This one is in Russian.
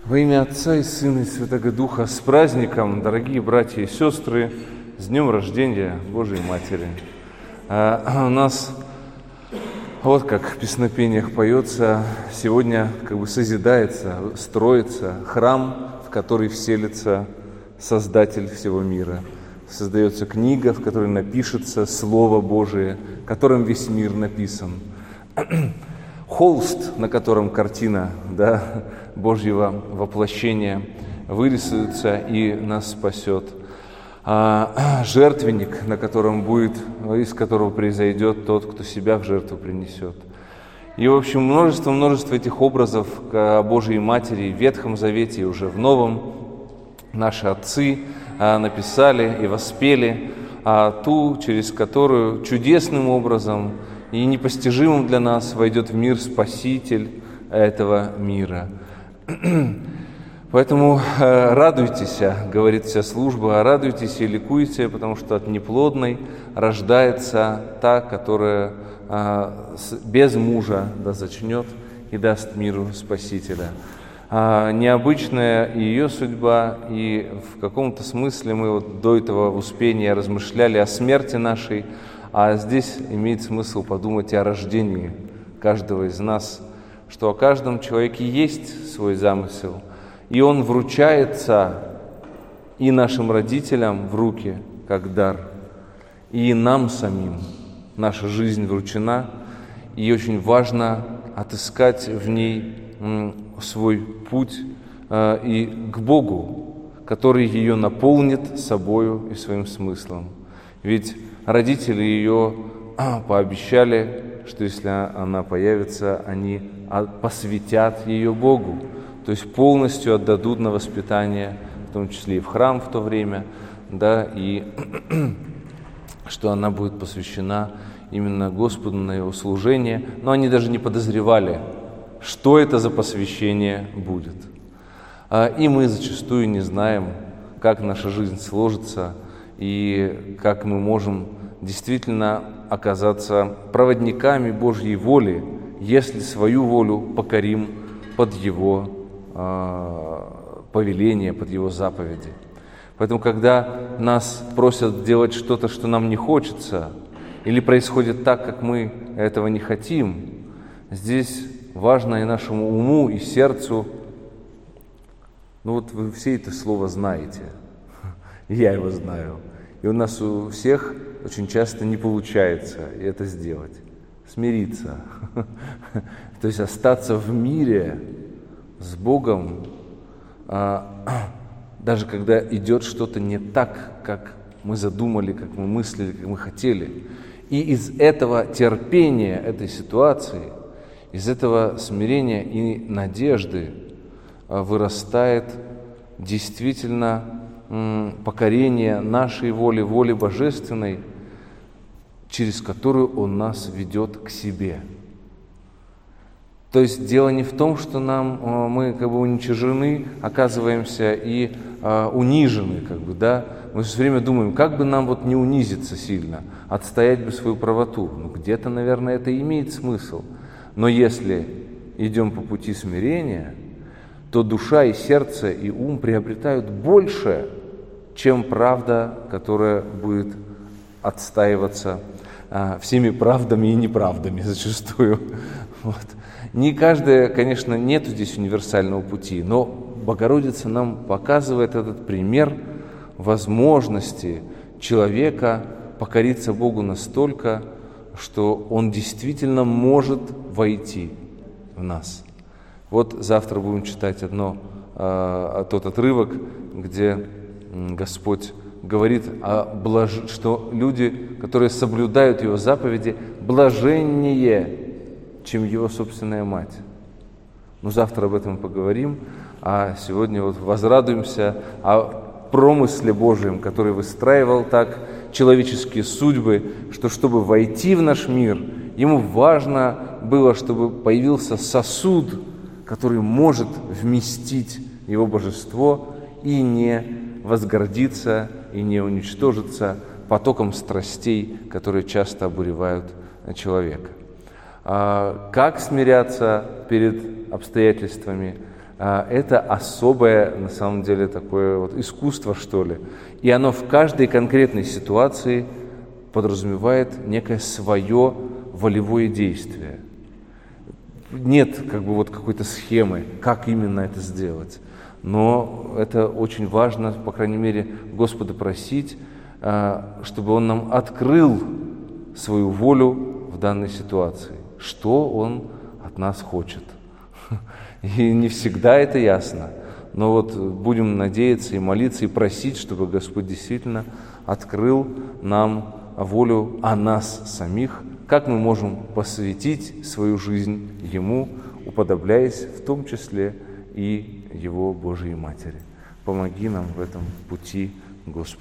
Во имя Отца и Сына и Святого Духа, с праздником, дорогие братья и сестры, с днем рождения Божией Матери. У нас, вот как в песнопениях поется, сегодня как бы созидается, строится храм, в который вселится Создатель всего мира. Создается книга, в которой напишется Слово Божие, которым весь мир написан. Холст, на котором картина Божьего воплощения вырисуется и нас спасет. Жертвенник, на котором из которого произойдет тот, кто себя в жертву принесет. И, в общем, множество этих образов Божьей Матери в Ветхом Завете и уже в Новом наши отцы написали и воспели, ту, через которую чудесным образом и непостижимым для нас войдет в мир Спаситель этого мира. Поэтому радуйтесь, говорит вся служба, радуйтесь и ликуйте, потому что от неплодной рождается та, которая без мужа зачнет и даст миру Спасителя. Необычная ее судьба, и в каком-то смысле мы до этого успения размышляли о смерти нашей, а здесь имеет смысл подумать и о рождении каждого из нас, что о каждом человеке есть свой замысел, и он вручается и нашим родителям в руки, как дар, и нам самим. Наша жизнь вручена, и очень важно отыскать в ней свой путь и к Богу, который ее наполнит собою и своим смыслом. Ведь родители ее пообещали, что если она появится, они посвятят ее Богу, то есть полностью отдадут на воспитание, в том числе и в храм в то время, и что она будет посвящена именно Господу на его служение, но они даже не подозревали, что это за посвящение будет. И мы зачастую не знаем, как наша жизнь сложится и как мы можем действительно оказаться проводниками Божьей воли, если свою волю покорим под Его повеление, под Его заповеди. Поэтому, когда нас просят делать что-то, что нам не хочется, или происходит так, как мы этого не хотим, здесь важно и нашему уму, и сердцу. Вы все это слово знаете, я его знаю. И у нас у всех очень часто не получается это сделать. Смириться. То есть остаться в мире с Богом, даже когда идет что-то не так, как мы задумали, как мы мыслили, как мы хотели. И из этого терпения, этой ситуации, из этого смирения и надежды вырастает действительно покорение нашей воли, воли божественной, через которую Он нас ведет к себе. То есть дело не в том, что мы уничижены, оказываемся и унижены, Мы все время думаем, как бы нам не унизиться сильно, отстоять бы свою правоту. Где-то, наверное, это имеет смысл. Но если идем по пути смирения, то душа и сердце и ум приобретают больше, чем правда, которая будет отстаиваться всеми правдами и неправдами зачастую. Не каждое, конечно, нет здесь универсального пути, но Богородица нам показывает этот пример возможности человека покориться Богу настолько, что Он действительно может войти в нас. Завтра будем читать тот отрывок, где Господь говорит, что люди, которые соблюдают Его заповеди, блаженнее, чем Его собственная мать. Завтра об этом поговорим, а сегодня возрадуемся о промысле Божьем, который выстраивал так человеческие судьбы, что чтобы войти в наш мир, Ему важно было, чтобы появился сосуд, который может вместить Его божество и не возгордиться, и не уничтожиться потоком страстей, которые часто обуревают человека. Как смиряться перед обстоятельствами, это особое, на самом деле, такое вот искусство, что ли. И оно в каждой конкретной ситуации подразумевает некое свое волевое действие. Нет как бы вот какой-то схемы, как именно это сделать. Но это очень важно, по крайней мере, Господа просить, чтобы Он нам открыл свою волю в данной ситуации, что Он от нас хочет. И не всегда это ясно, но вот будем надеяться и молиться, и просить, чтобы Господь действительно открыл нам волю о нас самих, как мы можем посвятить свою жизнь Ему, уподобляясь в том числе и Его Божией Матери. Помоги нам в этом пути, Господи.